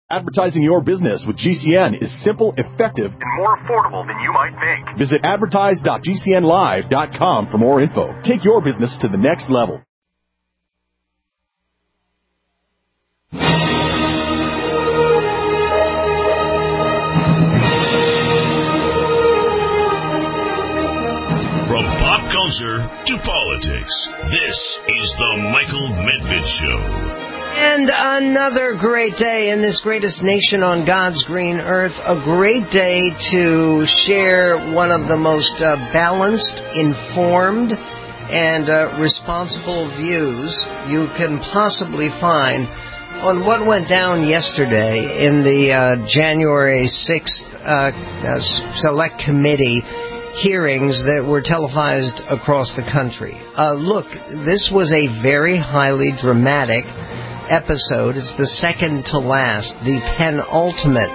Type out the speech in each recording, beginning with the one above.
Advertising your business with GCN is simple, effective, and more affordable than you might think. Visit advertise.gcnlive.com for more info. Take your business to the next level. From pop culture to politics, this is the Michael Medved Show. And another great day in this greatest nation on God's green earth. A great day to share one of the most balanced, informed, and responsible views you can possibly find on what went down yesterday in the January 6th Select Committee hearings that were televised across the country. Look, this was a very highly dramatic episode. It's the second to last, the penultimate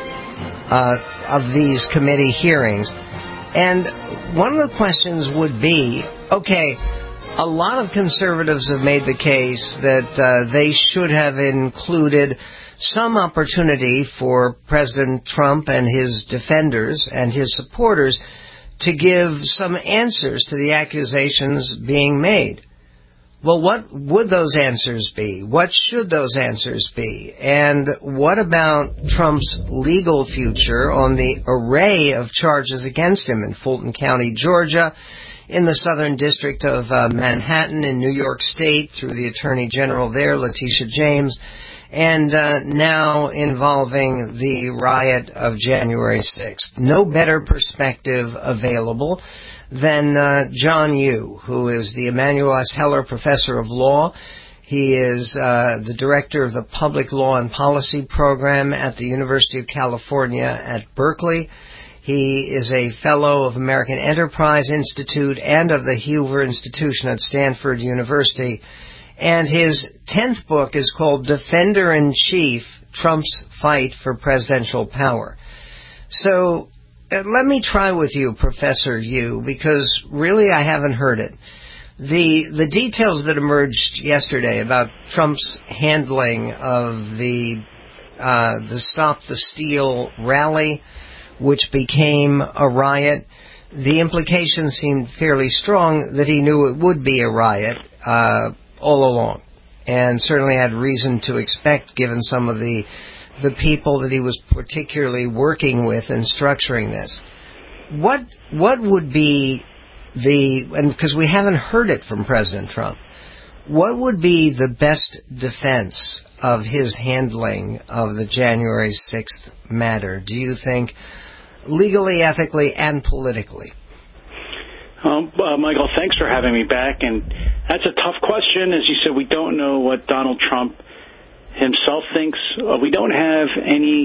of these committee hearings. And one of the questions would be, okay, a lot of conservatives have made the case that they should have included some opportunity for President Trump and his defenders and his supporters to give some answers to the accusations being made. Well, what would those answers be? What should those answers be? And what about Trump's legal future on the array of charges against him in Fulton County, Georgia, in the Southern District of Manhattan, in New York State, through the Attorney General there, Letitia James, and now involving the riot of January 6th. No better perspective available than John Yoo, who is the Emanuel S. Heller Professor of Law. He is the Director of the Public Law and Policy Program at the University of California at Berkeley. He is a Fellow of American Enterprise Institute and of the Hoover Institution at Stanford University. And his 10th book is called Defender-in-Chief, Trump's Fight for Presidential Power. So let me try with you, Professor Yoo, because really I haven't heard it. The details that emerged yesterday about Trump's handling of the Stop the Steal rally, which became a riot, the implications seemed fairly strong that he knew it would be a riot all along, and certainly had reason to expect, given some of the people that he was particularly working with in structuring this. What would be and because we haven't heard it from President Trump, what would be the best defense of his handling of the January 6th matter, do you think, legally, ethically, and politically? Michael, thanks for having me back. And that's a tough question. As you said, we don't know what Donald Trump himself thinks. We don't have any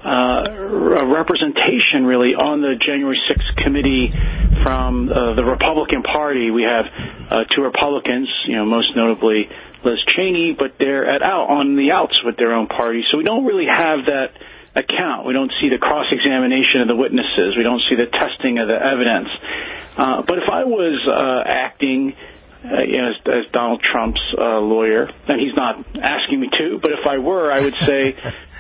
representation, really, on the January 6th committee from the Republican Party. We have two Republicans, most notably Liz Cheney, but they're out on the outs with their own party. So we don't really have that account. We don't see the cross-examination of the witnesses. We don't see the testing of the evidence. But if I was acting as Donald Trump's lawyer, and he's not asking me to, but if I were, I would say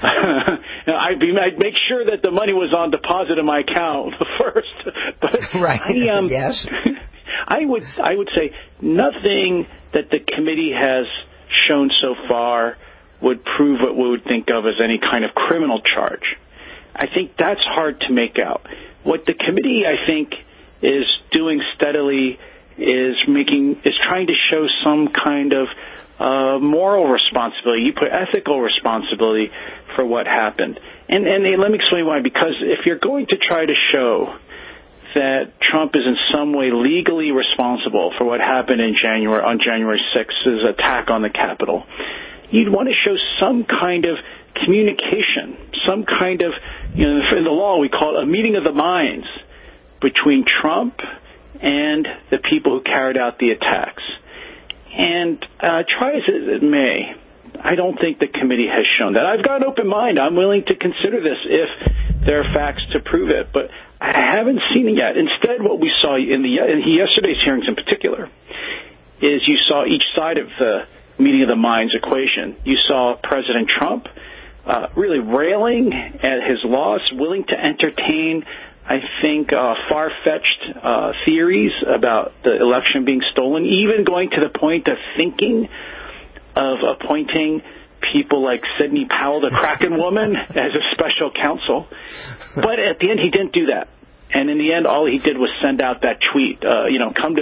I'd make sure that the money was on deposit in my account first. But right. Yes. I would say nothing that the committee has shown so far would prove what we would think of as any kind of criminal charge. I think that's hard to make out. What the committee, I think, is doing steadily is trying to show some kind of moral responsibility. You put ethical responsibility for what happened. And let me explain why. Because if you're going to try to show that Trump is in some way legally responsible for what happened on January 6th's attack on the Capitol, you'd want to show some kind of communication, some kind of, in the law we call it a meeting of the minds between Trump and the people who carried out the attacks. And try as it may, I don't think the committee has shown that. I've got an open mind. I'm willing to consider this if there are facts to prove it, but I haven't seen it yet. Instead, what we saw in yesterday's hearings in particular is you saw each side of the meeting of the minds equation. You saw President Trump really railing at his loss, willing to entertain, I think, far-fetched theories about the election being stolen, even going to the point of thinking of appointing people like Sidney Powell, the Kraken woman, as a special counsel. But at the end, he didn't do that. And in the end, all he did was send out that tweet, come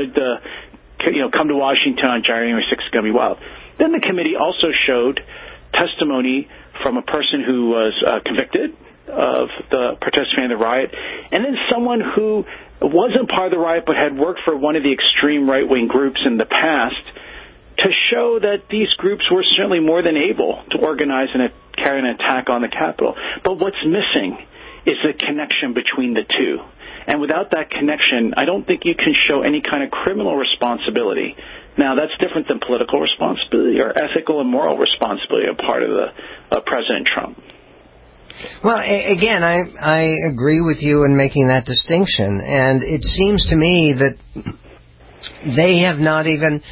to Washington on January 6th, it's going to be wild. Then the committee also showed testimony from a person who was convicted of the participating in the riot, and then someone who wasn't part of the riot but had worked for one of the extreme right-wing groups in the past, to show that these groups were certainly more than able to organize and carry an attack on the Capitol. But what's missing is the connection between the two. And without that connection, I don't think you can show any kind of criminal responsibility. Now, that's different than political responsibility or ethical and moral responsibility on part of President Trump. Well, again, I agree with you in making that distinction. And it seems to me that they have not even...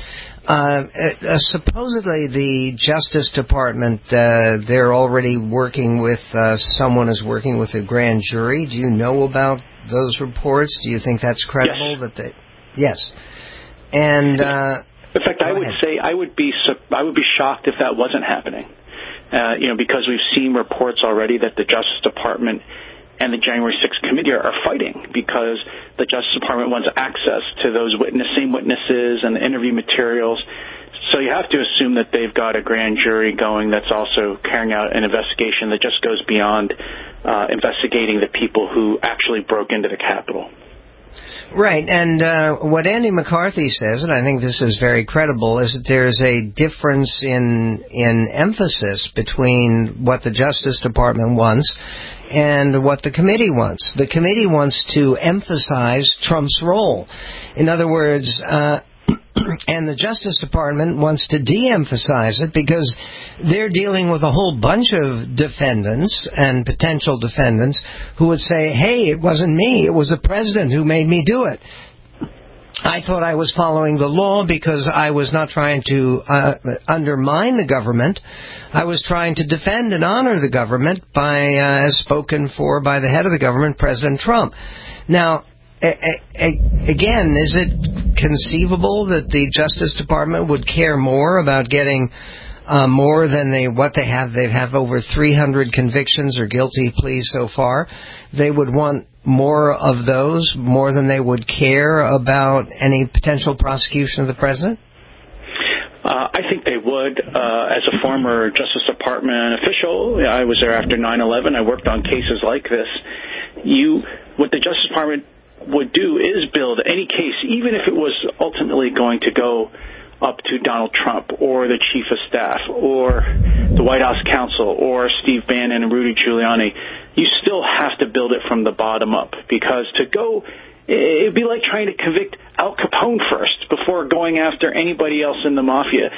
supposedly the Justice Department, they're already working with, someone is working with a grand jury. Do you know about those reports? Do you think that's credible? Yes. Yes. And, in fact, I would say I would be shocked if that wasn't happening. Because we've seen reports already that the Justice Department and the January 6th committee are fighting because the Justice Department wants access to those same witnesses and the interview materials. So you have to assume that they've got a grand jury going that's also carrying out an investigation that just goes beyond investigating the people who actually broke into the Capitol. Right, and what Andy McCarthy says, and I think this is very credible, is that there's a difference in emphasis between what the Justice Department wants and what the committee wants. The committee wants to emphasize Trump's role. In other words, and the Justice Department wants to de-emphasize it because they're dealing with a whole bunch of defendants and potential defendants who would say, hey, it wasn't me, it was the president who made me do it. I thought I was following the law because I was not trying to undermine the government. I was trying to defend and honor the government as spoken for by the head of the government, President Trump. Now, again, is it conceivable that the Justice Department would care more about getting more than what they have? They have over 300 convictions or guilty pleas so far. They would want more of those, more than they would care about any potential prosecution of the president? I think they would. As a former Justice Department official, I was there after 9/11. I worked on cases like this. What the Justice Department would do is build any case, even if it was ultimately going to go up to Donald Trump or the Chief of Staff or the White House counsel or Steve Bannon and Rudy Giuliani, you still have to build it from the bottom up, because it'd be like trying to convict Al Capone first before going after anybody else in the mafia.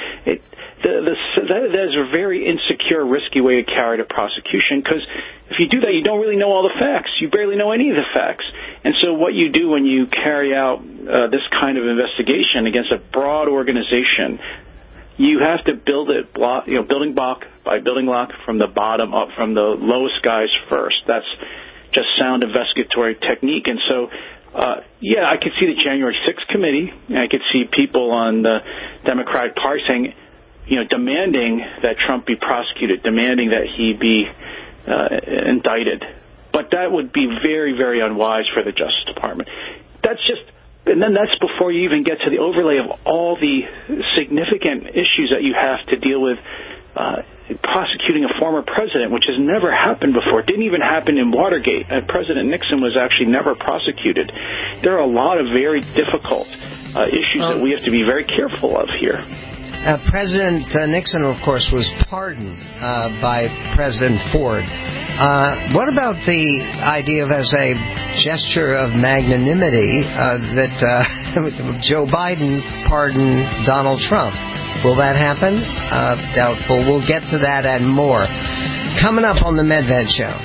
That is a very insecure, risky way to carry to prosecution, because if you do that, you don't really know all the facts. You barely know any of the facts. And so what you do when you carry out this kind of investigation against a broad organization, you have to build it, building block by building block from the bottom up, from the lowest guys first. That's just sound investigatory technique. And so, I could see the January 6th committee, and I could see people on the Democratic Party saying, demanding that Trump be prosecuted, demanding that he be indicted. But that would be very, very unwise for the Justice Department. And then that's before you even get to the overlay of all the significant issues that you have to deal with prosecuting a former president, which has never happened before. It didn't even happen in Watergate. President Nixon was actually never prosecuted. There are a lot of very difficult issues that we have to be very careful of here. President Nixon, of course, was pardoned by President Ford. What about the idea of, as a gesture of magnanimity, that Joe Biden pardoned Donald Trump? Will that happen? Doubtful. We'll get to that and more coming up on the Medved Show.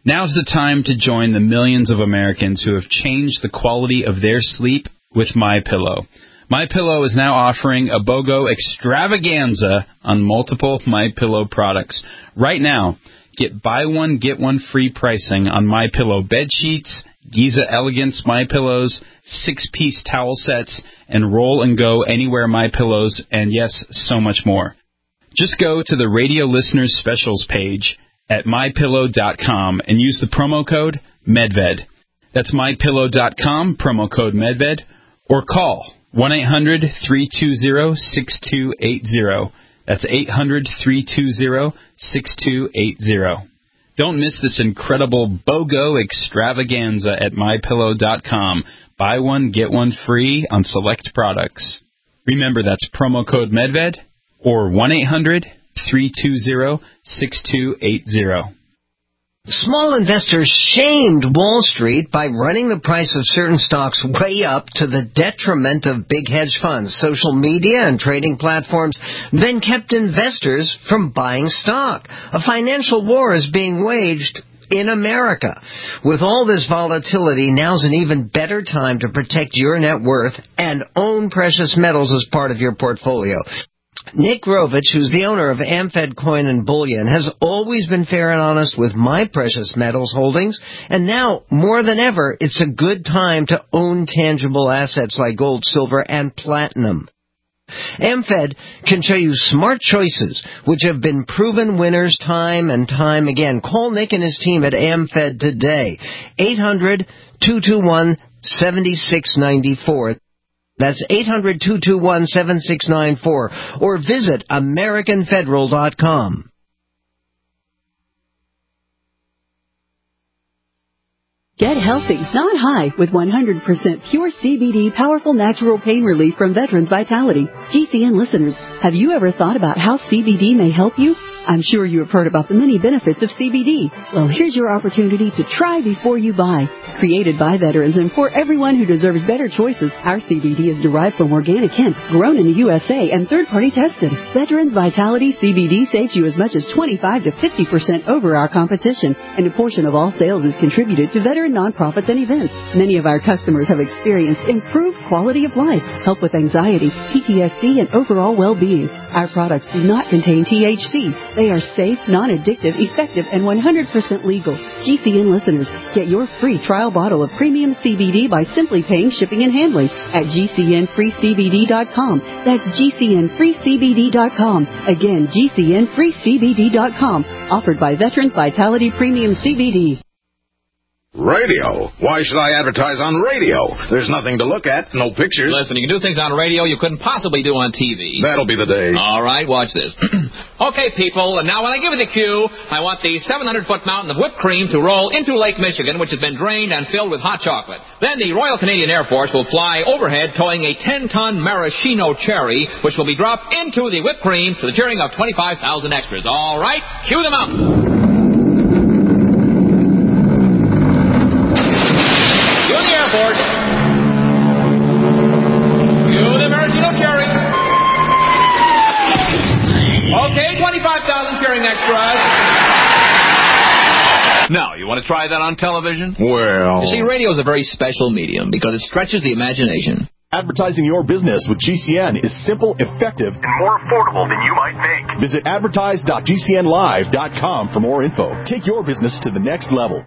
Now's the time to join the millions of Americans who have changed the quality of their sleep with MyPillow. MyPillow is now offering a BOGO extravaganza on multiple MyPillow products. Right now, get buy one, get one free pricing on MyPillow bed sheets, Giza Elegance MyPillows, 6-piece towel sets, and Roll and Go Anywhere MyPillows, and yes, so much more. Just go to the Radio Listeners Specials page at MyPillow.com and use the promo code MEDVED. That's MyPillow.com, promo code MEDVED, or call 1-800-320-6280. That's 800-320-6280. Don't miss this incredible BOGO extravaganza at MyPillow.com. Buy one, get one free on select products. Remember, that's promo code MEDVED or 1-800-320-6280. Small investors shamed Wall Street by running the price of certain stocks way up to the detriment of big hedge funds. Social media and trading platforms then kept investors from buying stock. A financial war is being waged in America. With all this volatility, now's an even better time to protect your net worth and own precious metals as part of your portfolio. Nick Rovich, who's the owner of AmFed Coin and Bullion, has always been fair and honest with my precious metals holdings, and now, more than ever, it's a good time to own tangible assets like gold, silver, and platinum. AmFed can show you smart choices, which have been proven winners time and time again. Call Nick and his team at AmFed today, 800-221-7694. That's 800-221-7694, or visit AmericanFederal.com. Get healthy, not high, with 100% pure CBD powerful natural pain relief from Veterans Vitality. GCN listeners, have you ever thought about how CBD may help you? I'm sure you have heard about the many benefits of CBD. Well, here's your opportunity to try before you buy. Created by veterans and for everyone who deserves better choices, our CBD is derived from organic hemp, grown in the USA, and third-party tested. Veterans Vitality CBD saves you as much as 25 to 50% over our competition, and a portion of all sales is contributed to veteran nonprofits and events. Many of our customers have experienced improved quality of life, help with anxiety, PTSD, and overall well-being. Our products do not contain THC. They are safe, non-addictive, effective, and 100% legal. GCN listeners, get your free trial bottle of premium CBD by simply paying shipping and handling at GCNFreeCBD.com. That's GCNFreeCBD.com. Again, GCNFreeCBD.com. Offered by Veterans Vitality Premium CBD. Radio? Why should I advertise on radio? There's nothing to look at, no pictures. Listen, you can do things on radio you couldn't possibly do on TV. That'll be the day. All right, watch this. Okay, people, now when I give you the cue, I want the 700-foot mountain of whipped cream to roll into Lake Michigan, which has been drained and filled with hot chocolate. Then the Royal Canadian Air Force will fly overhead towing a 10-ton maraschino cherry, which will be dropped into the whipped cream to the cheering of 25,000 extras. All right, cue the mountain. Okay, 25,000 cheering extras. Now, you want to try that on television? Well... You see, radio is a very special medium because it stretches the imagination. Advertising your business with GCN is simple, effective, and more affordable than you might think. Visit advertise.gcnlive.com for more info. Take your business to the next level.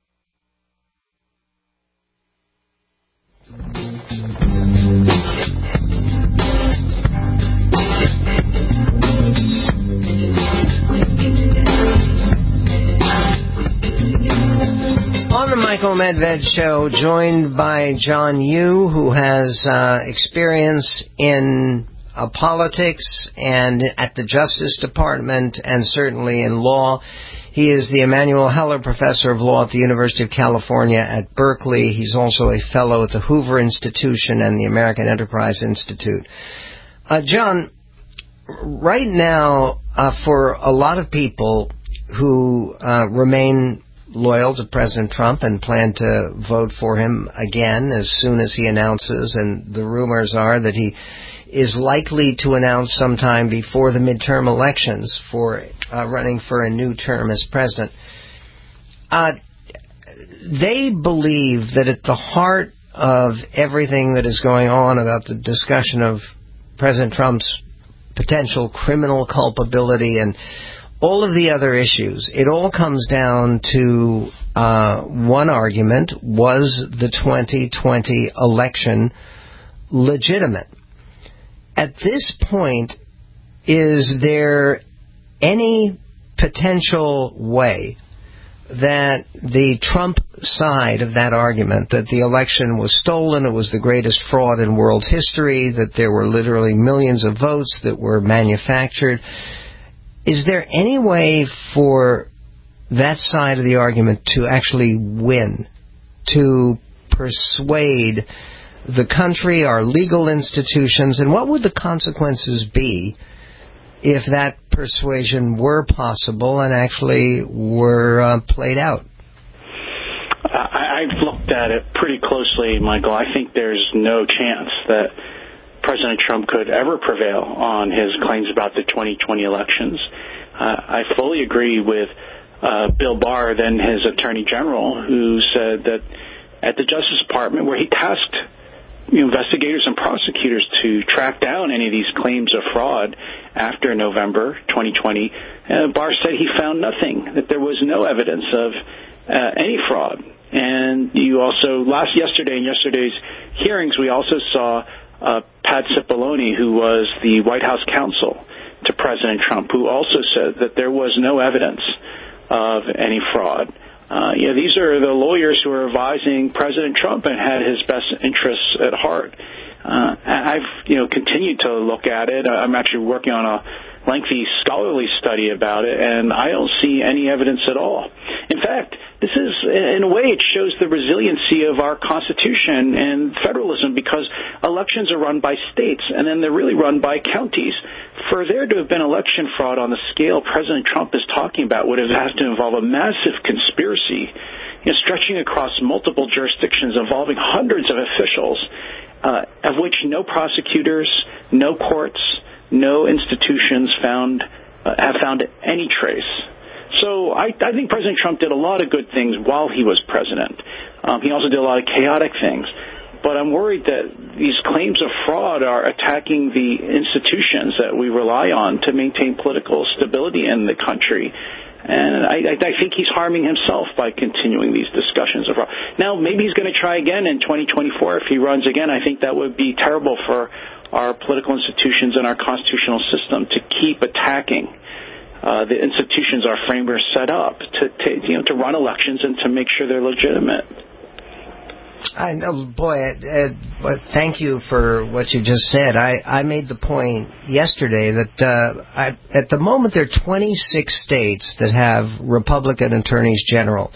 On the Michael Medved Show, joined by John Yoo, who has experience in politics and at the Justice Department and certainly in law. He is the Emanuel Heller Professor of Law at the University of California at Berkeley. He's also a fellow at the Hoover Institution and the American Enterprise Institute. John, right now, for a lot of people who remain loyal to President Trump and plan to vote for him again as soon as he announces, and the rumors are that he is likely to announce sometime before the midterm elections for running for a new term as president. they believe that at the heart of everything that is going on about the discussion of President Trump's potential criminal culpability and all of the other issues, it all comes down to one argument: was the 2020 election legitimate? At this point, is there any potential way that the Trump side of that argument, that the election was stolen, it was the greatest fraud in world history, that there were literally millions of votes that were manufactured, is there any way for that side of the argument to actually win, to persuade the country, our legal institutions, and what would the consequences be if that persuasion were possible and actually were played out? I've looked at it pretty closely, Michael. I think there's no chance that President Trump could ever prevail on his claims about the 2020 elections. I fully agree with Bill Barr, then his Attorney General, who said that at the Justice Department, where he tasked investigators and prosecutors to track down any of these claims of fraud after November 2020, Barr said he found nothing, that there was no evidence of any fraud. And you also, yesterday in yesterday's hearings, we also saw Pat Cipollone, who was the White House counsel to President Trump, who also said that there was no evidence of any fraud. These are the lawyers who are advising President Trump and had his best interests at heart. I've continued to look at it. I'm actually working on a lengthy scholarly study about it, and I don't see any evidence at all. In fact, this is, in a way, it shows the resiliency of our Constitution and federalism, because elections are run by states, and then they're really run by counties. For there to have been election fraud on the scale President Trump is talking about would have had to involve a massive conspiracy, stretching across multiple jurisdictions involving hundreds of officials, of which no prosecutors, no courts, no institutions have found any trace. So I think President Trump did a lot of good things while he was president. He also did a lot of chaotic things. But I'm worried that these claims of fraud are attacking the institutions that we rely on to maintain political stability in the country. And I think he's harming himself by continuing these discussions of fraud. Now, maybe he's going to try again in 2024 if he runs again. I think that would be terrible for our political institutions and our constitutional system to keep attacking the institutions our framers set up to run elections and to make sure they're legitimate. I know, boy, thank you for what you just said. I made the point yesterday that at the moment there are 26 states that have Republican attorneys general.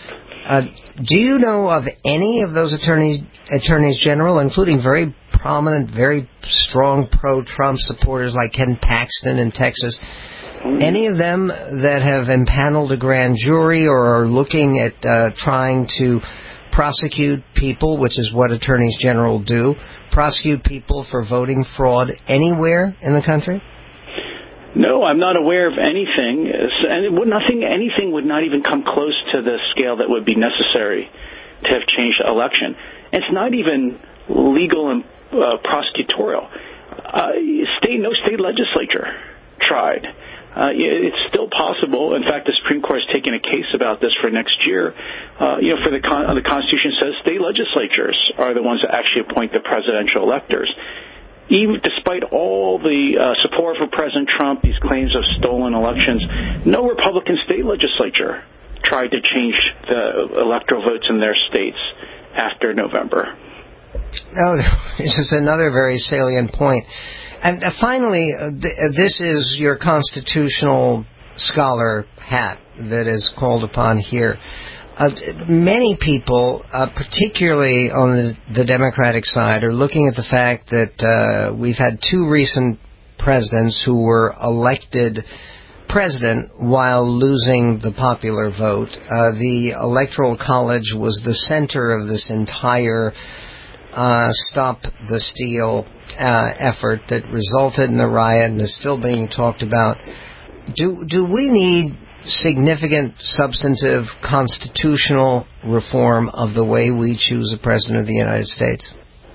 Do you know of any of those attorneys general, including very prominent, very strong pro-Trump supporters like Ken Paxton in Texas, any of them that have impaneled a grand jury or are looking at trying to prosecute people, which is what attorneys general do, prosecute people for voting fraud anywhere in the country? No, I'm not aware of anything, and anything would not even come close to the scale that would be necessary to have changed the election. It's not even legal and prosecutorial. No state legislature tried. It's still possible. In fact, the Supreme Court has taken a case about this for next year. The Constitution says state legislatures are the ones that actually appoint the presidential electors. Even despite all the support for President Trump, these claims of stolen elections, no Republican state legislature tried to change the electoral votes in their states after November. No, this is another very salient point. And finally, this is your constitutional scholar hat that is called upon here. Many people, particularly on the Democratic side, are looking at the fact that we've had two recent presidents who were elected president while losing the popular vote. The Electoral College was the center of this entire Stop the Steal effort that resulted in the riot and is still being talked about. Do we need significant substantive constitutional reform of the way we choose a president of the United States?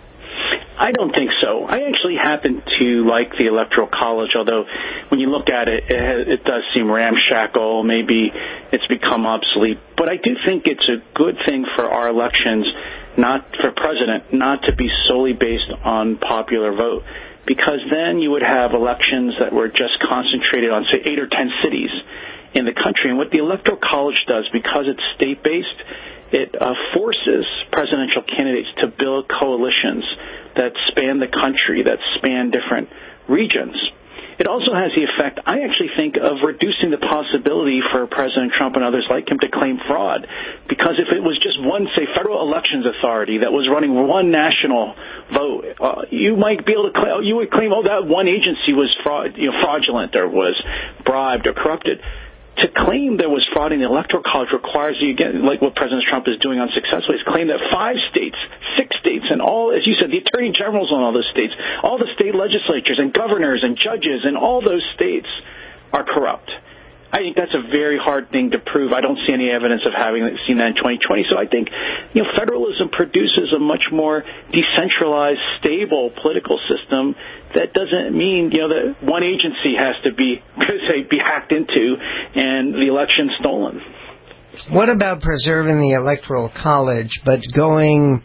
I don't think so. I actually happen to like the Electoral College, although when you look at it, it does seem ramshackle. Maybe it's become obsolete. But I do think it's a good thing for our elections, not for president, not to be solely based on popular vote, because then you would have elections that were just concentrated on, say, 8 or 10 cities in the country. And what the Electoral College does, because it's state-based, it forces presidential candidates to build coalitions that span the country, that span different regions. It also has the effect, I actually think, of reducing the possibility for President Trump and others like him to claim fraud. Because if it was just one, say, federal elections authority that was running one national vote, you might be able to claim, you would claim, that one agency was fraudulent or was bribed or corrupted. To claim there was fraud in the Electoral College requires you, again, like what President Trump is doing unsuccessfully, is claim that 5 states, 6 states, and all, as you said, the attorney generals in all those states, all the state legislatures and governors and judges in all those states are corrupt. I think that's a very hard thing to prove. I don't see any evidence of having seen that in 2020. So I think, federalism produces a much more decentralized, stable political system. That doesn't mean, that one agency has to be hacked into and the election stolen. What about preserving the Electoral College, but going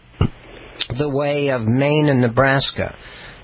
the way of Maine and Nebraska,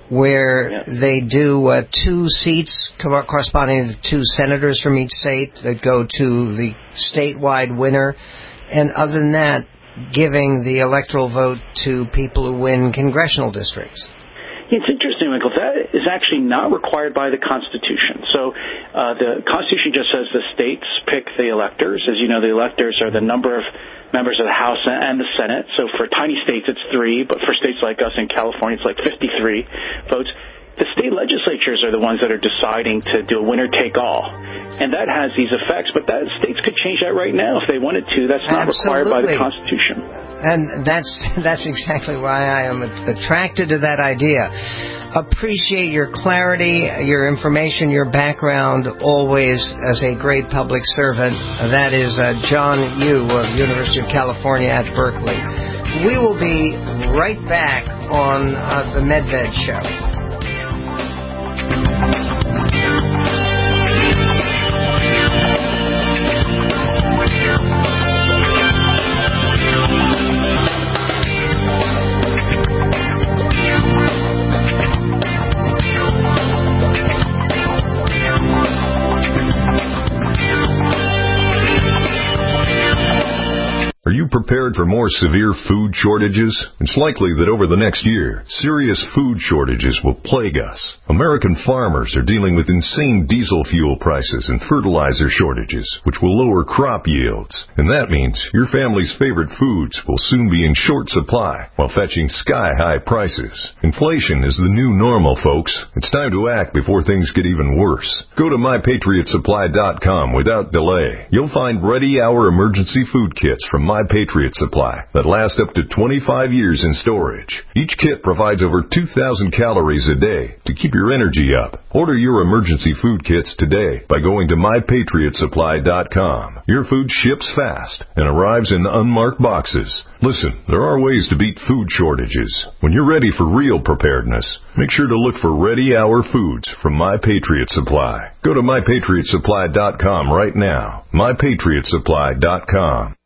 where they do 2 seats corresponding to 2 senators from each state that go to the statewide winner, and other than that, giving the electoral vote to people who win congressional districts? It's interesting, Michael. That is actually not required by the Constitution. So the Constitution just says the states pick the electors. As you know, the electors are the number of members of the House and the Senate. So for tiny states, it's 3, but for states like us in California, it's like 53 votes. The state legislatures are the ones that are deciding to do a winner-take-all, and that has these effects. But states could change that right now if they wanted to. That's not required by the Constitution. And that's exactly why I am attracted to that idea. Appreciate your clarity, your information, your background, always as a great public servant. That is John Yoo of University of California at Berkeley. We will be right back on the Medved Show. Are you prepared for more severe food shortages? It's likely that over the next year, serious food shortages will plague us. American farmers are dealing with insane diesel fuel prices and fertilizer shortages, which will lower crop yields. And that means your family's favorite foods will soon be in short supply while fetching sky-high prices. Inflation is the new normal, folks. It's time to act before things get even worse. Go to MyPatriotSupply.com without delay. You'll find ready-hour emergency food kits from My Patriot Supply that last up to 25 years in storage. Each kit provides over 2,000 calories a day to keep your energy up. Order your emergency food kits today by going to MyPatriotSupply.com. Your food ships fast and arrives in unmarked boxes. Listen, there are ways to beat food shortages. When you're ready for real preparedness, make sure to look for ready-hour foods from My Patriot Supply. Go to MyPatriotSupply.com right now. MyPatriotSupply.com.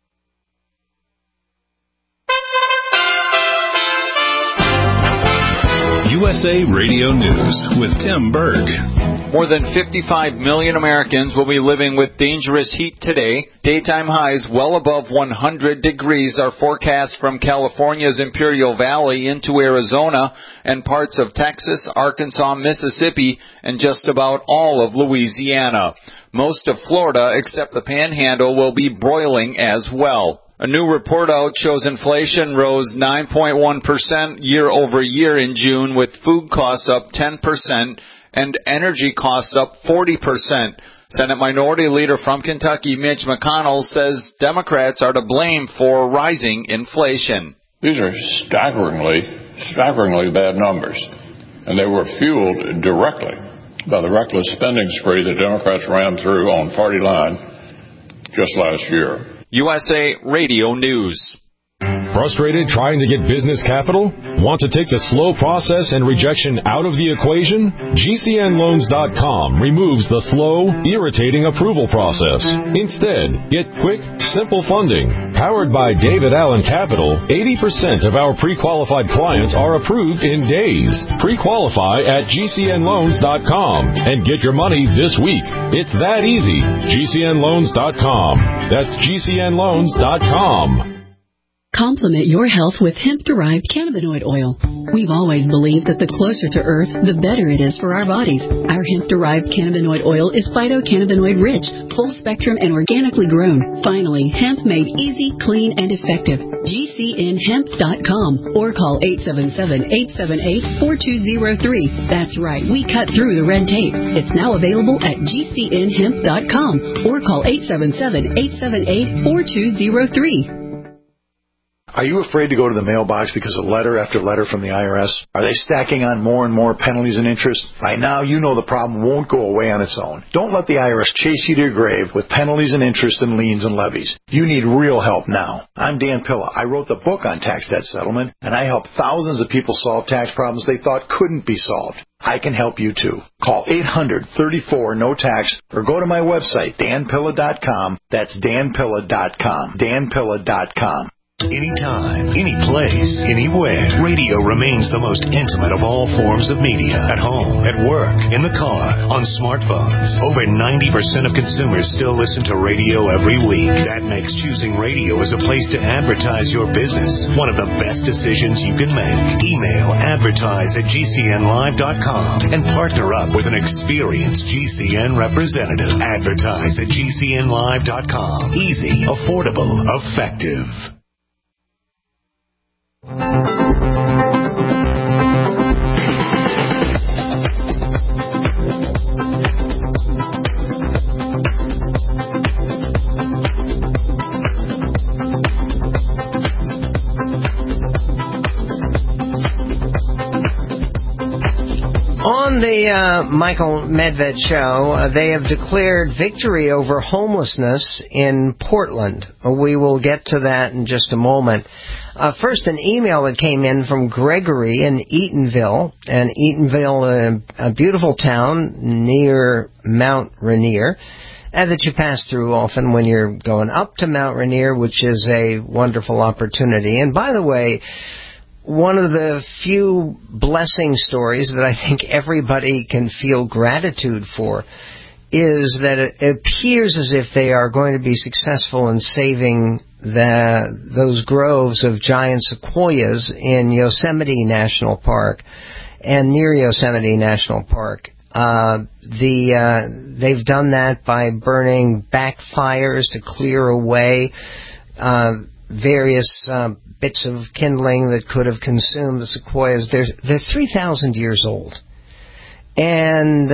USA Radio News with Tim Berg. More than 55 million Americans will be living with dangerous heat today. Daytime highs well above 100 degrees are forecast from California's Imperial Valley into Arizona and parts of Texas, Arkansas, Mississippi, and just about all of Louisiana. Most of Florida, except the Panhandle, will be broiling as well. A new report out shows inflation rose 9.1% year over year in June, with food costs up 10% and energy costs up 40%. Senate Minority Leader from Kentucky, Mitch McConnell, says Democrats are to blame for rising inflation. These are staggeringly bad numbers, and they were fueled directly by the reckless spending spree the Democrats ran through on party line just last year. USA Radio News. Frustrated trying to get business capital? Want to take the slow process and rejection out of the equation? GCNLoans.com removes the slow, irritating approval process. Instead, get quick, simple funding. Powered by David Allen Capital, 80% of our pre-qualified clients are approved in days. Pre-qualify at GCNLoans.com and get your money this week. It's that easy. GCNLoans.com. That's GCNLoans.com. Complement your health with hemp-derived cannabinoid oil. We've always believed that the closer to Earth, the better it is for our bodies. Our hemp-derived cannabinoid oil is phytocannabinoid-rich, full-spectrum, and organically grown. Finally, hemp made easy, clean, and effective. GCNHemp.com or call 877-878-4203. That's right, we cut through the red tape. It's now available at GCNHemp.com or call 877-878-4203. Are you afraid to go to the mailbox because of letter after letter from the IRS? Are they stacking on more and more penalties and interest? By now, you know the problem won't go away on its own. Don't let the IRS chase you to your grave with penalties and interest and liens and levies. You need real help now. I'm Dan Pilla. I wrote the book on tax debt settlement, and I help thousands of people solve tax problems they thought couldn't be solved. I can help you too. Call 800-34-NO-TAX or go to my website, danpilla.com. That's danpilla.com. danpilla.com. Anytime, any place, anywhere. Radio remains the most intimate of all forms of media. At home, at work, in the car, on smartphones. Over 90% of consumers still listen to radio every week. That makes choosing radio as a place to advertise your business one of the best decisions you can make. Email advertise@gcnlive.com and partner up with an experienced GCN representative. Advertise at gcnlive.com. Easy, affordable, effective. On the Michael Medved show, they have declared victory over homelessness in Portland. We will get to that in just a moment. First, an email that came in from Gregory in Eatonville. And Eatonville, a beautiful town near Mount Rainier, that you pass through often when you're going up to Mount Rainier, which is a wonderful opportunity. And by the way, one of the few blessing stories that I think everybody can feel gratitude for is that it appears as if they are going to be successful in saving those groves of giant sequoias in Yosemite National Park and near Yosemite National Park. They've done that by burning backfires to clear away various bits of kindling that could have consumed the sequoias. They're 3,000 years old. And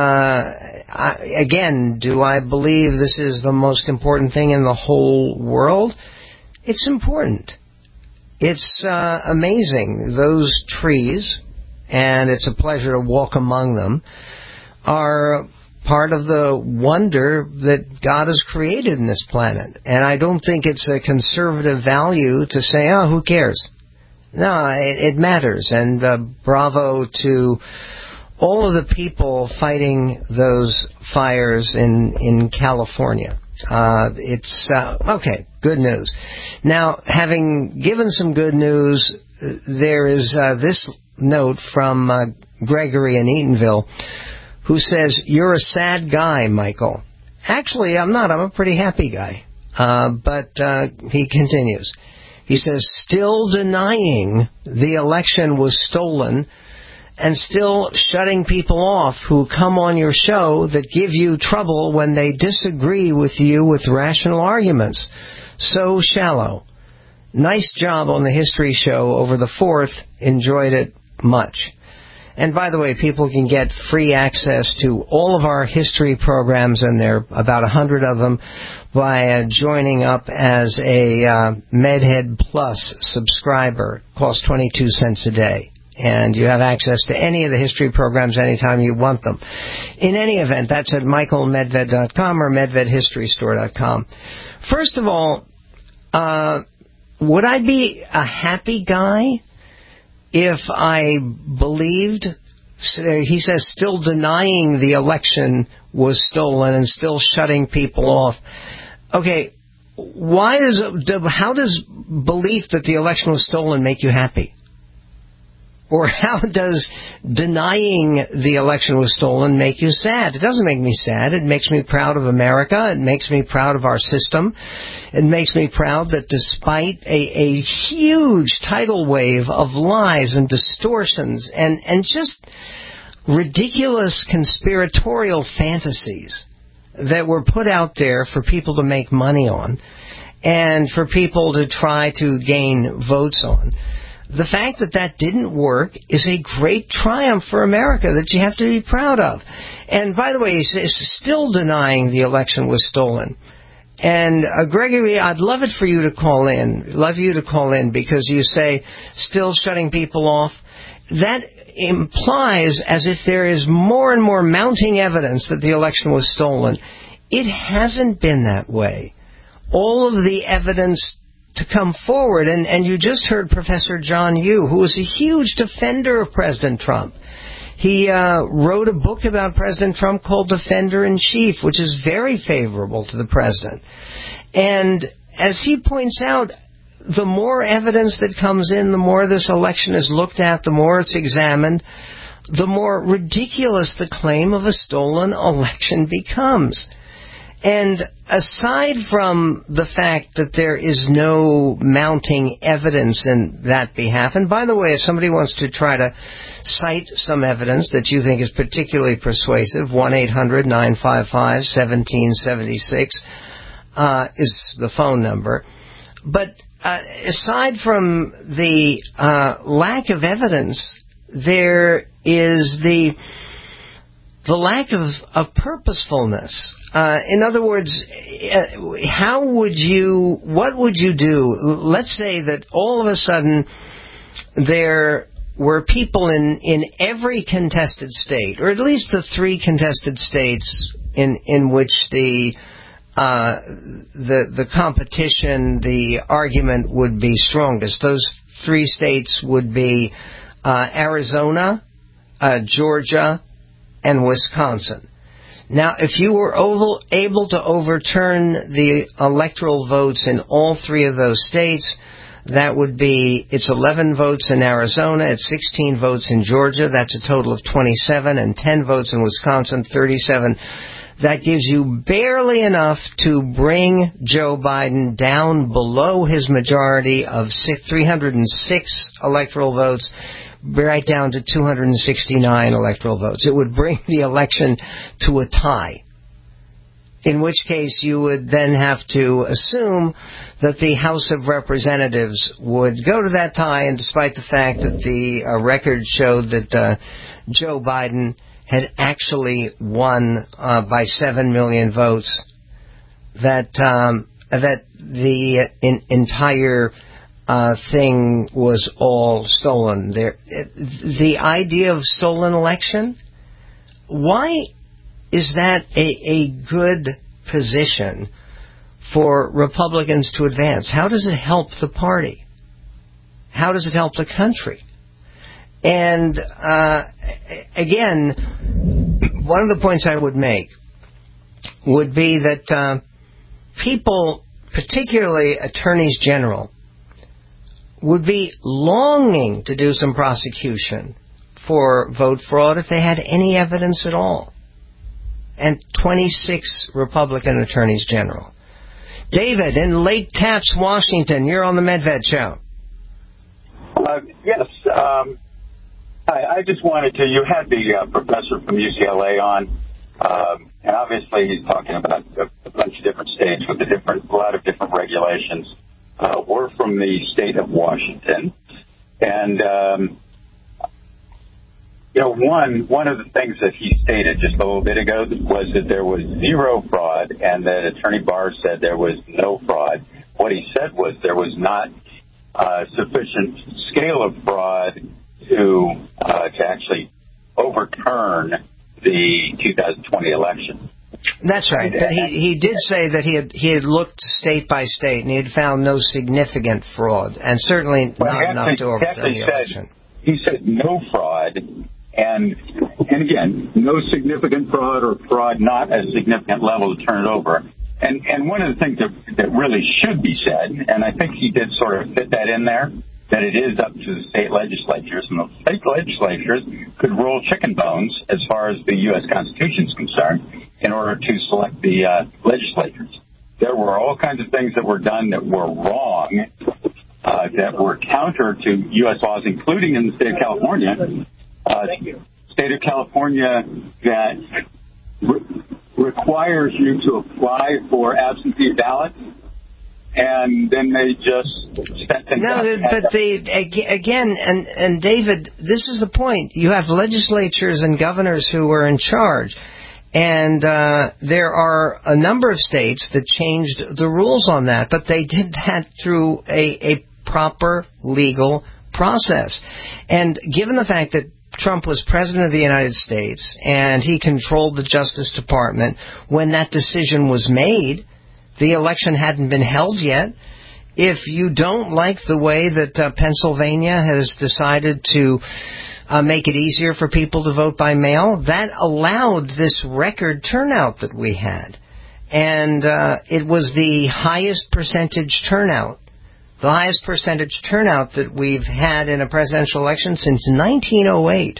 again, do I believe this is the most important thing in the whole world? It's important. It's amazing. Those trees, and it's a pleasure to walk among them, are part of the wonder that God has created in this planet. And I don't think it's a conservative value to say, oh, who cares? No, it matters. And bravo to all of the people fighting those fires in California. It's okay, good news. Now, having given some good news, there is this note from Gregory in Eatonville, who says, "You're a sad guy, Michael." Actually, I'm not. I'm a pretty happy guy. But he continues. He says, "Still denying the election was stolen and still shutting people off who come on your show that give you trouble when they disagree with you with rational arguments. So shallow. Nice job on the history show over the 4th. Enjoyed it much." And by the way, people can get free access to all of our history programs, and there are about 100 of them, by joining up as a MedHead Plus subscriber. It costs 22 cents a day. And you have access to any of the history programs anytime you want them. In any event, that's at michaelmedved.com or medvedhistorystore.com. First of all, would I be a happy guy if I believed, he says, still denying the election was stolen and still shutting people off? Okay, how does belief that the election was stolen make you happy? Or how does denying the election was stolen make you sad? It doesn't make me sad. It makes me proud of America. It makes me proud of our system. It makes me proud that despite a huge tidal wave of lies and distortions and just ridiculous conspiratorial fantasies that were put out there for people to make money on and for people to try to gain votes on, the fact that that didn't work is a great triumph for America that you have to be proud of. And by the way, he's still denying the election was stolen. And Gregory, I'd love it for you to call in, because you say still shutting people off. That implies as if there is more and more mounting evidence that the election was stolen. It hasn't been that way. All of the evidence to come forward, and you just heard Professor John Yoo, who is a huge defender of President Trump. He wrote a book about President Trump called Defender in Chief, which is very favorable to the president. And as he points out, the more evidence that comes in, the more this election is looked at, the more it's examined, the more ridiculous the claim of a stolen election becomes. And aside from the fact that there is no mounting evidence in that behalf, and by the way, if somebody wants to try to cite some evidence that you think is particularly persuasive, 1-800-955-1776 is the phone number. But aside from the lack of evidence, there is the lack of purposefulness. In other words, what would you do? Let's say that all of a sudden there were people in every contested state, or at least the 3 contested states in which the competition, the argument would be strongest. Those 3 states would be Arizona, Georgia, and Wisconsin. Now, if you were able to overturn the electoral votes in all 3 of those states, that would be, it's 11 votes in Arizona, it's 16 votes in Georgia, that's a total of 27, and 10 votes in Wisconsin, 37. That gives you barely enough to bring Joe Biden down below his majority of 306 electoral votes, right down to 269 electoral votes. It would bring the election to a tie, in which case you would then have to assume that the House of Representatives would go to that tie, and despite the fact that the record showed that Joe Biden had actually won by 7 million votes, that the entire thing was all stolen. The idea of stolen election, why is that a good position for Republicans to advance? How does it help the party? How does it help the country? And again, one of the points I would make would be that people, particularly attorneys general, would be longing to do some prosecution for vote fraud if they had any evidence at all. And 26 Republican attorneys general. David, in Lake Tapps, Washington, you're on the Medved Show. Yes. I just wanted to, you had the professor from UCLA on, and obviously he's talking about a bunch of different states with a lot of different regulations. We're from the state of Washington, and one of the things that he stated just a little bit ago was that there was zero fraud, and that Attorney Barr said there was no fraud. What he said was there was not sufficient scale of fraud to actually overturn the 2020 election. That's right. But he did say that he had looked state by state and he had found no significant fraud, and certainly not enough to overturn the election. He said no fraud, and again, no significant fraud or fraud not at a significant level to turn it over. And one of the things that really should be said, and I think he did sort of fit that in there, that it is up to the state legislatures, and the state legislatures could roll chicken bones as far as the U.S. Constitution is concerned in order to select the legislatures. There were all kinds of things that were done that were wrong, that were counter to U.S. laws, including in the state of California. State of California that requires you to apply for absentee ballots, and then they just spent things up. But again, and David, this is the point. You have legislatures and governors who are in charge, and there are a number of states that changed the rules on that, but they did that through a proper legal process. And given the fact that Trump was president of the United States and he controlled the Justice Department when that decision was made, the election hadn't been held yet. If you don't like the way that Pennsylvania has decided to make it easier for people to vote by mail, that allowed this record turnout that we had. And it was the highest percentage turnout. The highest percentage turnout that we've had in a presidential election since 1908.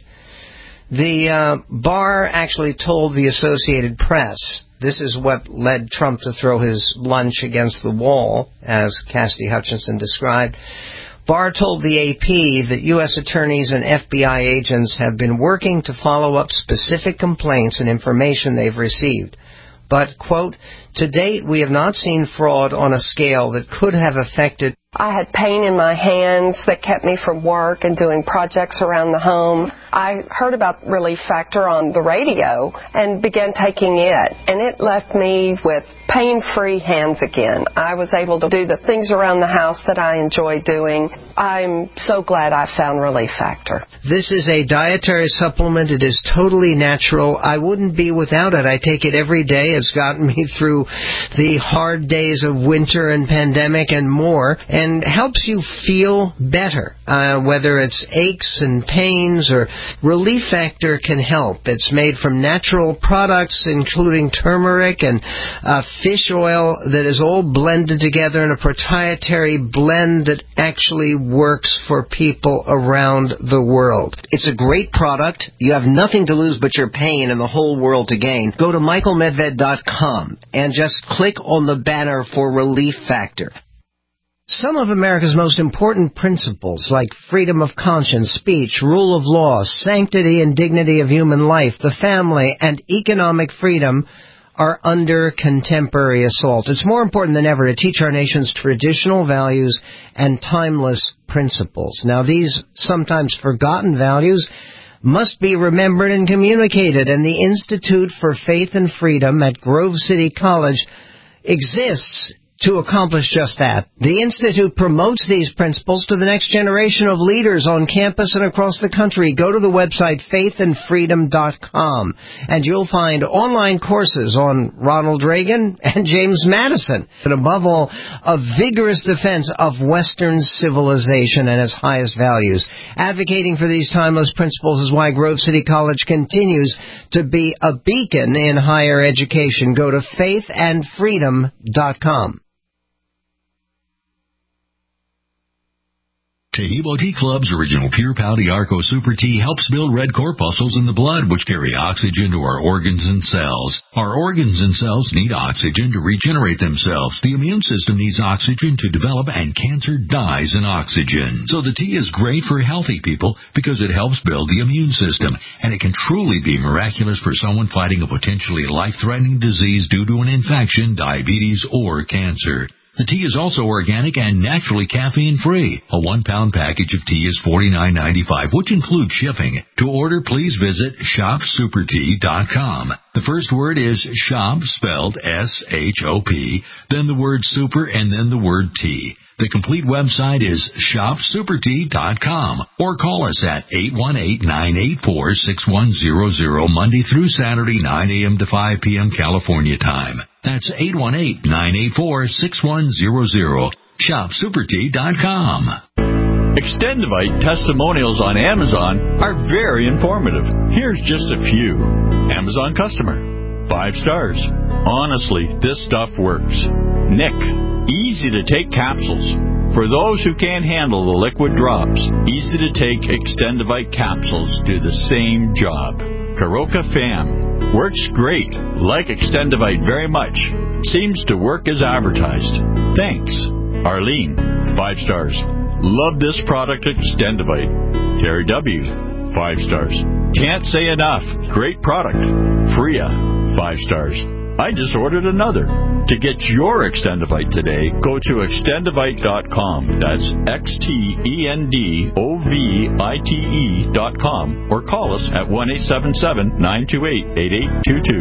The bar actually told the Associated Press, this is what led Trump to throw his lunch against the wall, as Cassidy Hutchinson described. Barr told the AP that U.S. attorneys and FBI agents have been working to follow up specific complaints and information they've received. But, quote, to date, we have not seen fraud on a scale that could have affected. I had pain in my hands that kept me from work and doing projects around the home. I heard about Relief Factor on the radio and began taking it, and it left me with pain-free hands again. I was able to do the things around the house that I enjoy doing. I'm so glad I found Relief Factor. This is a dietary supplement. It is totally natural. I wouldn't be without it. I take it every day. It's gotten me through the hard days of winter and pandemic and more, and helps you feel better, whether it's aches and pains or Relief Factor can help. It's made from natural products, including turmeric and fish oil that is all blended together in a proprietary blend that actually works for people around the world. It's a great product. You have nothing to lose but your pain and the whole world to gain. Go to michaelmedved.com and just click on the banner for Relief Factor. Some of America's most important principles, like freedom of conscience, speech, rule of law, sanctity and dignity of human life, the family, and economic freedom, are under contemporary assault. It's more important than ever to teach our nation's traditional values and timeless principles. Now, these sometimes forgotten values must be remembered and communicated, and the Institute for Faith and Freedom at Grove City College exists to accomplish just that. The Institute promotes these principles to the next generation of leaders on campus and across the country. Go to the website faithandfreedom.com and you'll find online courses on Ronald Reagan and James Madison. And above all, a vigorous defense of Western civilization and its highest values. Advocating for these timeless principles is why Grove City College continues to be a beacon in higher education. Go to faithandfreedom.com. Tahibo Tea Club's original Pure Pouty Arco Super Tea helps build red corpuscles in the blood, which carry oxygen to our organs and cells. Our organs and cells need oxygen to regenerate themselves. The immune system needs oxygen to develop, and cancer dies in oxygen. So the tea is great for healthy people because it helps build the immune system, and it can truly be miraculous for someone fighting a potentially life-threatening disease due to an infection, diabetes, or cancer. The tea is also organic and naturally caffeine-free. A 1-pound package of tea is $49.95, which includes shipping. To order, please visit shopsupertea.com. The first word is shop, spelled S-H-O-P, then the word super, and then the word tea. The complete website is shopsupertea.com or call us at 818-984-6100 Monday through Saturday, 9 a.m. to 5 p.m. California time. That's 818-984-6100. shopsupertea.com. Extendivite testimonials on Amazon are very informative. Here's just a few. Amazon customer. 5 stars. Honestly, this stuff works. Nick. Easy to take capsules. For those who can't handle the liquid drops, easy to take Extendivite capsules do the same job. Karoka Fam. Works great. Like Extendivite very much. Seems to work as advertised. Thanks. Arlene. 5 stars. Love this product, Extendivite. Terry W. 5 stars. Can't say enough. Great product. Freya. 5 stars. I just ordered another. To get your Extendivite today, go to extendivite.com. That's XTENDOVITE.com or call us at 1-877-928-8822.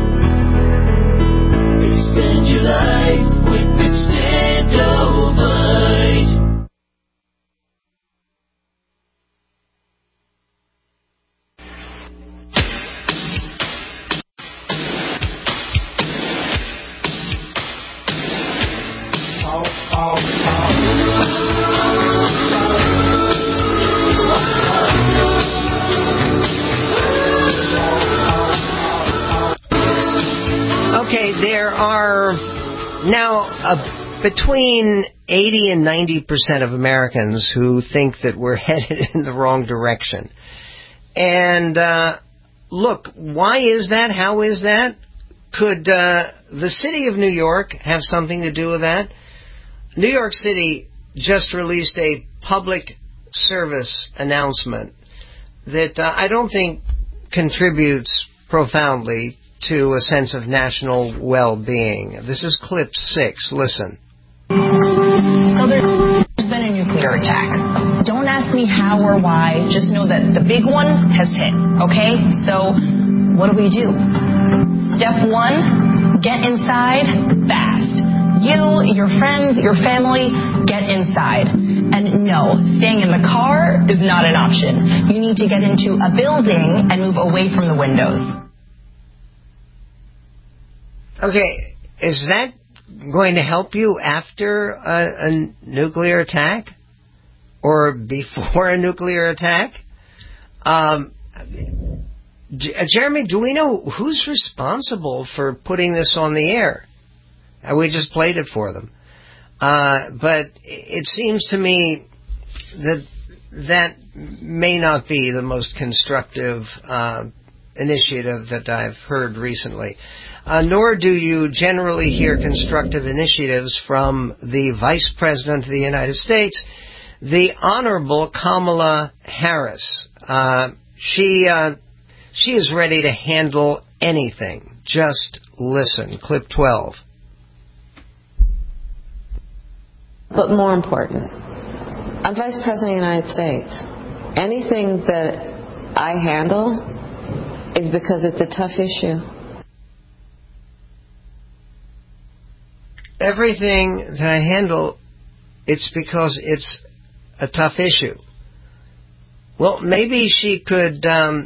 Extend your life with Extendovite. Okay, there are now between 80 and 90% of Americans who think that we're headed in the wrong direction. And look, why is that? How is that? Could the city of New York have something to do with that? New York City just released a public service announcement that I don't think contributes profoundly to a sense of national well-being. This is clip 6. Listen. So there's been a nuclear attack. Don't ask me how or why. Just know that the big one has hit, okay? So what do? Step 1, get inside fast. You, your friends, your family, get inside. And no, staying in the car is not an option. You need to get into a building and move away from the windows. Okay, is that going to help you after a nuclear attack? Or before a nuclear attack? Jeremy, do we know who's responsible for putting this on the air? We just played it for them. But it seems to me that may not be the most constructive initiative that I've heard recently. Nor do you generally hear constructive initiatives from the Vice President of the United States, the Honorable Kamala Harris. She is ready to handle anything. Just listen. Clip 12. But more important, I'm Vice President of the United States. Anything that I handle is because it's a tough issue. Everything that I handle, it's because it's a tough issue. Well, maybe she could,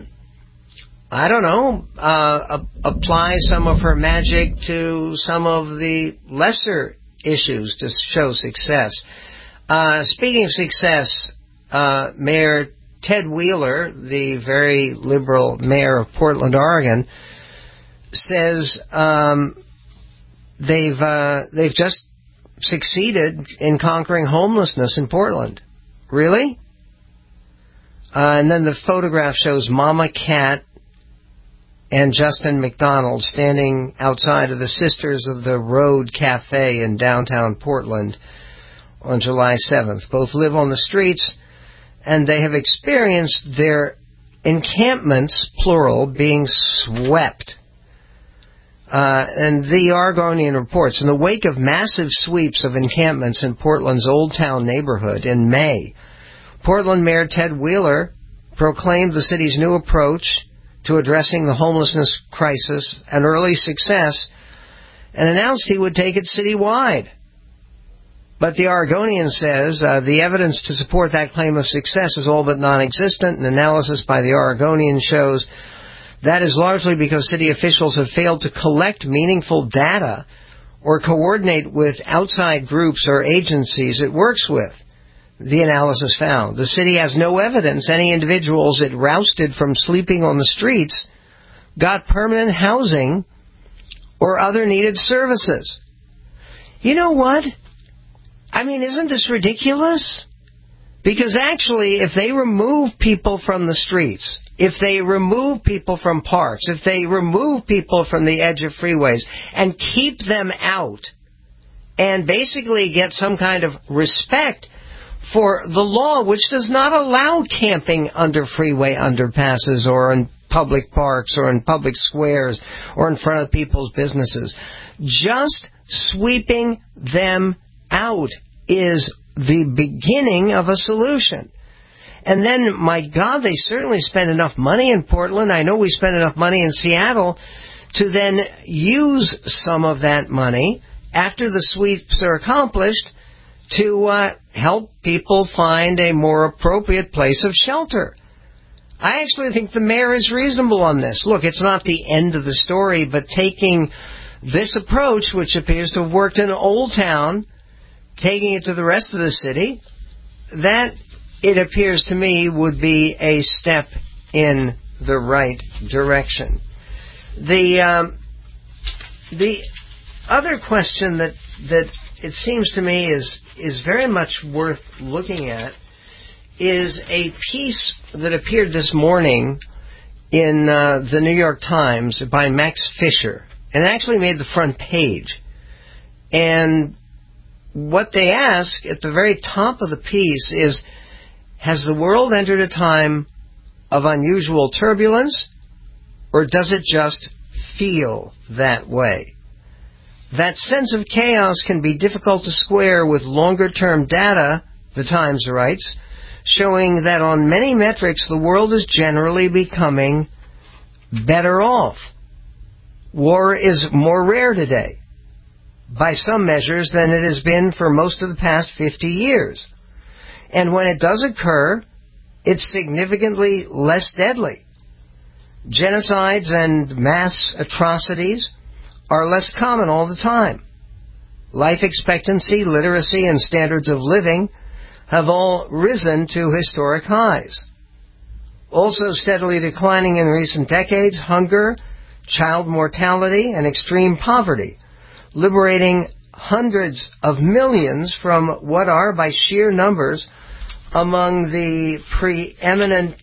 apply some of her magic to some of the lesser issues to show success. Speaking of success, Mayor Ted Wheeler, the very liberal mayor of Portland, Oregon, says they've just succeeded in conquering homelessness in Portland. Really? And then the photograph shows Mama Cat and Justin McDonald standing outside of the Sisters of the Road Cafe in downtown Portland on July 7th. Both live on the streets, and they have experienced their encampments, plural, being swept. And the Oregonian reports, in the wake of massive sweeps of encampments in Portland's Old Town neighborhood in May, Portland Mayor Ted Wheeler proclaimed the city's new approach to addressing the homelessness crisis an early success and announced he would take it citywide. But the Oregonian says the evidence to support that claim of success is all but non-existent. An analysis by the Oregonian shows that is largely because city officials have failed to collect meaningful data or coordinate with outside groups or agencies it works with. The analysis found the city has no evidence any individuals it rousted from sleeping on the streets got permanent housing or other needed services. You know what? I mean, isn't this ridiculous? Because actually, if they remove people from the streets, if they remove people from parks, if they remove people from the edge of freeways and keep them out and basically get some kind of respect for the law, which does not allow camping under freeway underpasses or in public parks or in public squares or in front of people's businesses, just sweeping them out is the beginning of a solution. And then, my God, they certainly spend enough money in Portland. I know we spend enough money in Seattle to then use some of that money after the sweeps are accomplished to help people find a more appropriate place of shelter. I actually think the mayor is reasonable on this. Look, it's not the end of the story, but taking this approach, which appears to have worked in Old Town, taking it to the rest of the city, that, it appears to me, would be a step in the right direction. The other question that it seems to me is very much worth looking at is a piece that appeared this morning in the New York Times by Max Fisher, and it actually made the front page. And what they ask at the very top of the piece is, has the world entered a time of unusual turbulence, or does it just feel that way? That sense of chaos can be difficult to square with longer-term data, the Times writes, showing that on many metrics the world is generally becoming better off. War is more rare today, by some measures, than it has been for most of the past 50 years. And when it does occur, it's significantly less deadly. Genocides and mass atrocities are less common all the time. Life expectancy, literacy, and standards of living have all risen to historic highs. Also steadily declining in recent decades, hunger, child mortality, and extreme poverty, liberating hundreds of millions from what are, by sheer numbers, among the preeminent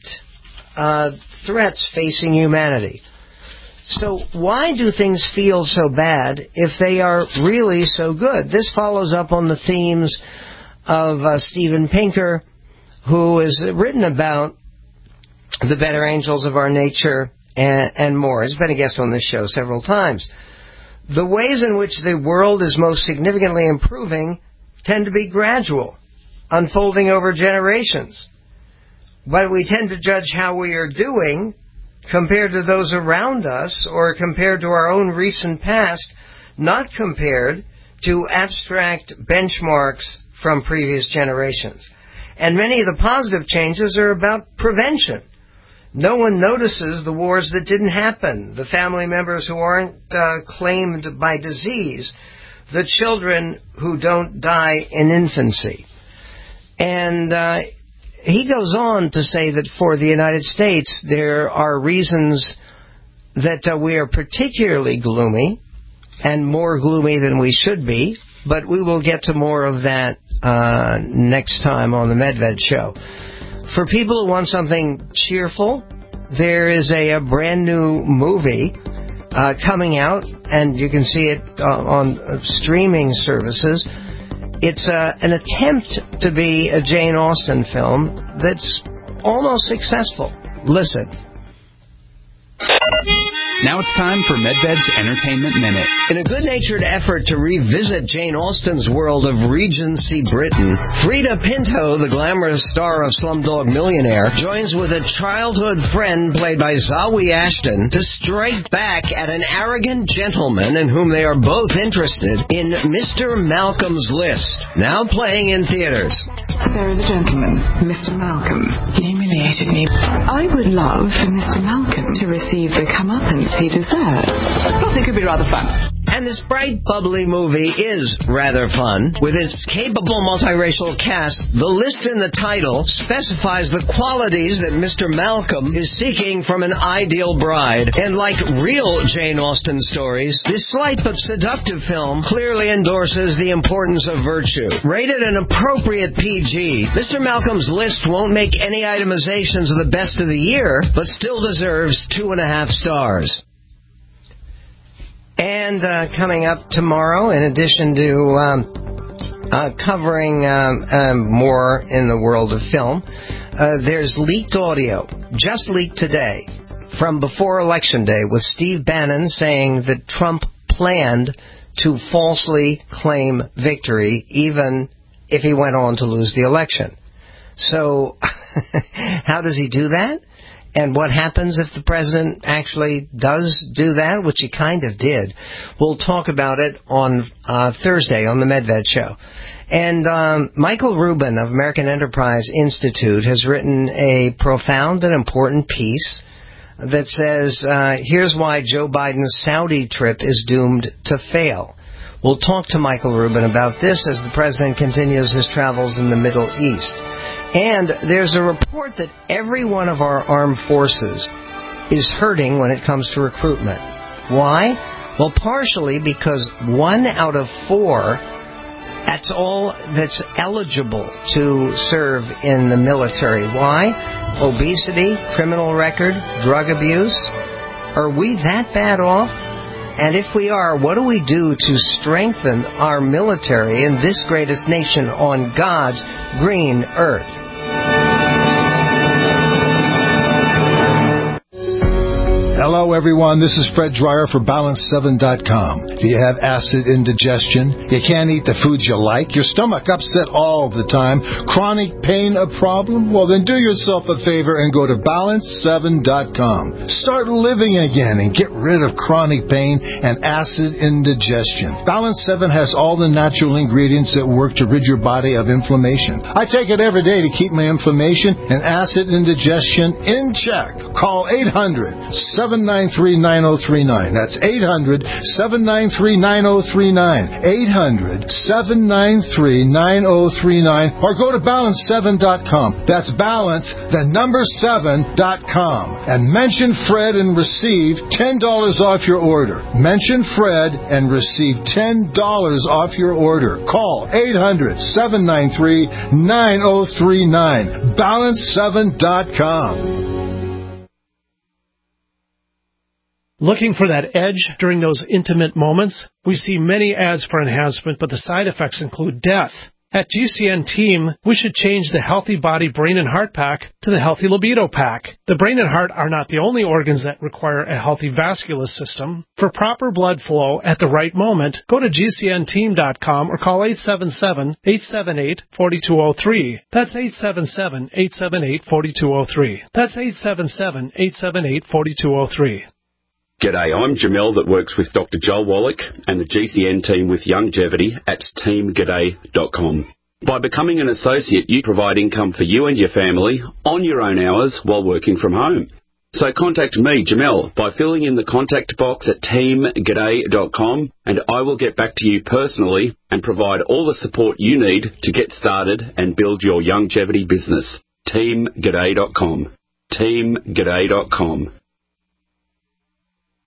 threats facing humanity. So why do things feel so bad if they are really so good? This follows up on the themes of Steven Pinker, who has written about the better angels of our nature and more. He's been a guest on this show several times. The ways in which the world is most significantly improving tend to be gradual, unfolding over generations. But we tend to judge how we are doing compared to those around us or compared to our own recent past, not compared to abstract benchmarks from previous generations. And many of the positive changes are about prevention. No one notices the wars that didn't happen, the family members who aren't claimed by disease, the children who don't die in infancy. And he goes on to say that for the United States, there are reasons that we are particularly gloomy, and more gloomy than we should be, but we will get to more of that next time on the Medved Show. For people who want something cheerful, there is a brand new movie coming out, and you can see it on streaming services. It's an attempt to be a Jane Austen film that's almost successful. Listen. Now it's time for MedVed's Entertainment Minute. In a good-natured effort to revisit Jane Austen's world of Regency Britain, Frida Pinto, the glamorous star of Slumdog Millionaire, joins with a childhood friend played by Zawe Ashton to strike back at an arrogant gentleman in whom they are both interested in Mr. Malcolm's List, now playing in theaters. There is a gentleman, Mr. Malcolm. He humiliated me. I would love for Mr. Malcolm to receive the comeuppance he deserves. Plus, it could be rather fun. And this bright, bubbly movie is rather fun. With its capable multiracial cast, the list in the title specifies the qualities that Mr. Malcolm is seeking from an ideal bride. And like real Jane Austen stories, this slight but seductive film clearly endorses the importance of virtue. Rated an appropriate PG, Mr. Malcolm's List won't make any itemizations of the best of the year, but still deserves 2.5 stars. And coming up tomorrow, in addition to covering more in the world of film, there's leaked audio, just leaked today, from before Election Day, with Steve Bannon saying that Trump planned to falsely claim victory, even if he went on to lose the election. So, how does he do that? And what happens if the president actually does do that, which he kind of did? We'll talk about it on Thursday on the MedVed Show. And Michael Rubin of American Enterprise Institute has written a profound and important piece that says, here's why Joe Biden's Saudi trip is doomed to fail. We'll talk to Michael Rubin about this as the president continues his travels in the Middle East. And there's a report that every one of our armed forces is hurting when it comes to recruitment. Why? Well, partially because 1 out of 4, that's all that's eligible to serve in the military. Why? Obesity, criminal record, drug abuse. Are we that bad off? And if we are, what do we do to strengthen our military in this greatest nation on God's green earth? Hello, everyone. This is Fred Dreyer for Balance7.com. Do you have acid indigestion? You can't eat the foods you like? Your stomach upset all the time? Chronic pain a problem? Well, then do yourself a favor and go to Balance7.com. Start living again and get rid of chronic pain and acid indigestion. Balance 7 has all the natural ingredients that work to rid your body of inflammation. I take it every day to keep my inflammation and acid indigestion in check. Call 800-793-9039. That's 800-793-9039. 800-793-9039. Or go to Balance7.com. That's Balance, the number 7.com. And mention Fred and receive $10 off your order. Mention Fred and receive $10 off your order. Call 800-793-9039. Balance7.com. Looking for that edge during those intimate moments? We see many ads for enhancement, but the side effects include death. At GCN Team, we should change the Healthy Body, Brain, and Heart Pack to the Healthy Libido Pack. The brain and heart are not the only organs that require a healthy vascular system. For proper blood flow at the right moment, go to GCNteam.com or call 877-878-4203. That's 877-878-4203. That's 877-878-4203. G'day, I'm Jamel that works with Dr. Joel Wallach and the GCN team with Longevity at teamg'day.com. By becoming an associate, you provide income for you and your family on your own hours while working from home. So contact me, Jamel, by filling in the contact box at teamg'day.com, and I will get back to you personally and provide all the support you need to get started and build your longevity business. teamg'day.com. teamg'day.com.